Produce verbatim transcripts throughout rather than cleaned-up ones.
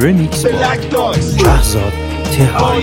رمیکس با شهرزاد تهران.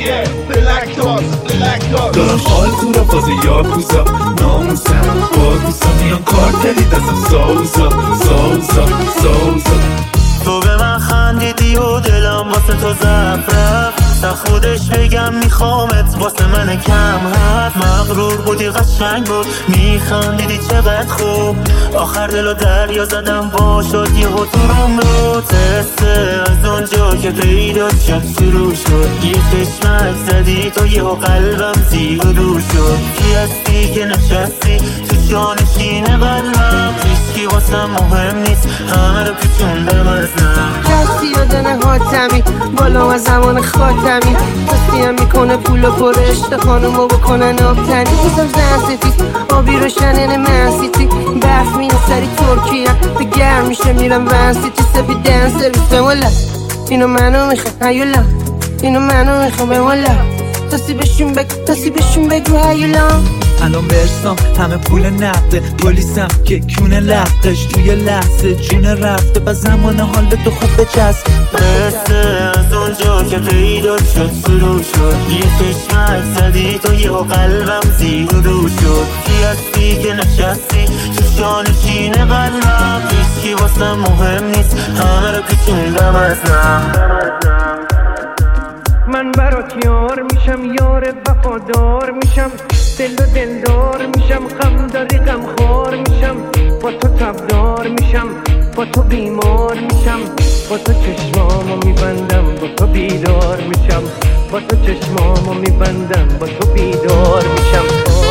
دارم حال تو را فاز یاکوزا ناموسم باگوزا میان کارتری دستم ساوزا ساوزا ساوزا. تو به من خندیدی و دلم واسه تو ضعف رفت، تا خودش بگم میخوامت واسه من کم هست. مغرور بودی قشنگ بود میخندیدی چقدر خوب، آخر دلو دریا زدم با شد یه تو روم رو تسته. از اونجا که پیدا شد شروع شد یه چشمک زدی تو یه قلبم زیر و دور شد. کی هستی که نشستی تو جانشین قلبم، هیچکی واسم مهم نیست همه رو پیچوندم از نم. کسی یادن حاتمی بالا و زمان خاتمی، تستیم میکنه پول و پر عشق خانومو بکنن آبتنی. میزم زن سفید آبی روشنن منسیتی، برف مینه سری ترکیه به گرم میشه میرم ونسیتی. سفید دن سرویس بمولا اینو منو میخوام هیولا، اینو منو میخوام بمولا. تاسی بشون بگو تاسی بشون بگو هیولا. الان برسام همه پول نقده، پلیسم که کونه لقش توی لحظه جون رفته و زمان حال تو خوب بچسب. قصه از اونجا که پیدا شد شروع شد یه چشمک زدی تو یه قلبم زیر و دور شد. کی هستی که نشستی تو جانشین قلبم، هیچکی واسم مهم نیست همه رو پیچوندم از نم. من برات یار میشم یار وفادار میشم، دل و دلدار میشم، غم داری غم خار میشم. با تو تبدار میشم با تو بیمار میشم، با تو چشمامو میبندم با تو بیدار میشم، با تو چشمامو میبندم با تو بیدار میشم.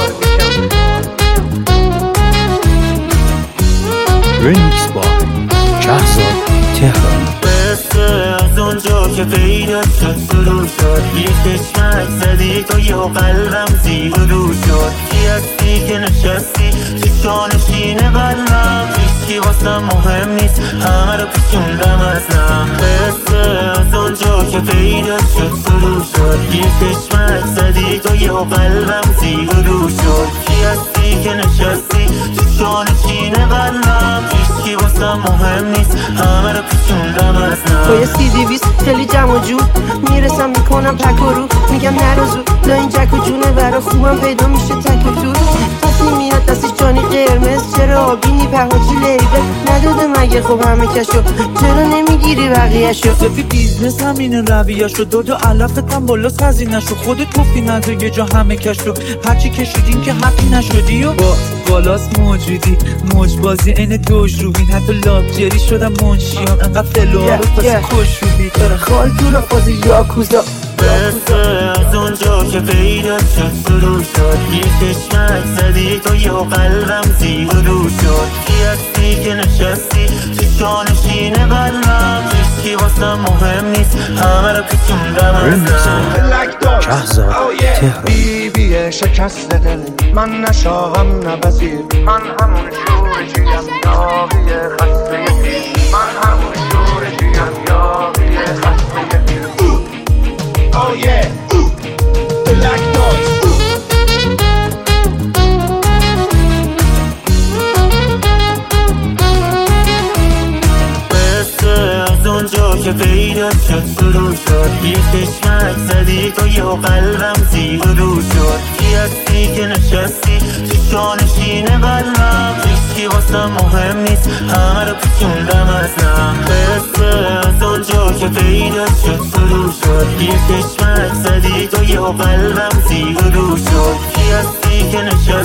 رمیکس با شهرزاد تهران. از اونجا که پیدا شد شروع شد یه چشمک زدی تو یه قلبم زیر و دور شد. کی هستی که نشستی تو جانشین قلبم، هیچکی واسم مهم نیست همه رو پیچوندم از نم. قصه از اونجا که پیدا شد شروع شد یه چشمک زدی تو یه قلبم زیر و دور شد. کی هستی که نشستی تو جانشین قلبم، هیچکی واسم مهم نیست همه رو پیچوندم از نم. با یه سی دیویست خیلی جمع و جور میرسم میکنم پک و رو، میگم نرازو لا این جک و جونه برا خوبم پیدا میشه تک و تور. تصمیم میاد دستش جانی قرمز، چرا آبینی پهاجی لیبل نداده مگه خب همه کشو، چرا نمیگیری بقیهشو. سفی بیزنس همین رویه‌شو دو دو علافتم بالاست خزینه‌شو، خودت گفتی نداره یه جا همه کشو، هرچی کشیدین که حقی نشدی و با بالاست موجودی موج بازی این دوش روین، حتی لاکچری شدم منشیان انقدر فلوها رو پس کش روی داره خال تو را فاز یاکوزا. قصه از اونجا که پیدا شد شروع شد یه چشمک زدی تو یه قلبم زیر و دور شد. کی هستی که نشستی تو جانشین قلبم، هیچکی واسم مهم نیست همه رو پیچوندم از نم. شهرزاد تهران. بیبی شکست دل من نشاهم نبزیر، من همون شورجیم یاقی خسته پیر، من همون شورجیم یاقی خسته پیر. Oh yeah, ooh, black noise. از اونجا که پیدا شد شروع شد یه چشمک زدی تو یه قلبم زیر و دور شد. کی هستی که نشستی تو جانشین قلبم، هیچکی واسم مهم نیست همه رو پیچوندم از نم. قصه از اونجا که پیدا شد شروع شد یه چشمک زدی تو یه قلبم زیر و دور شد. کی هستی که نشستی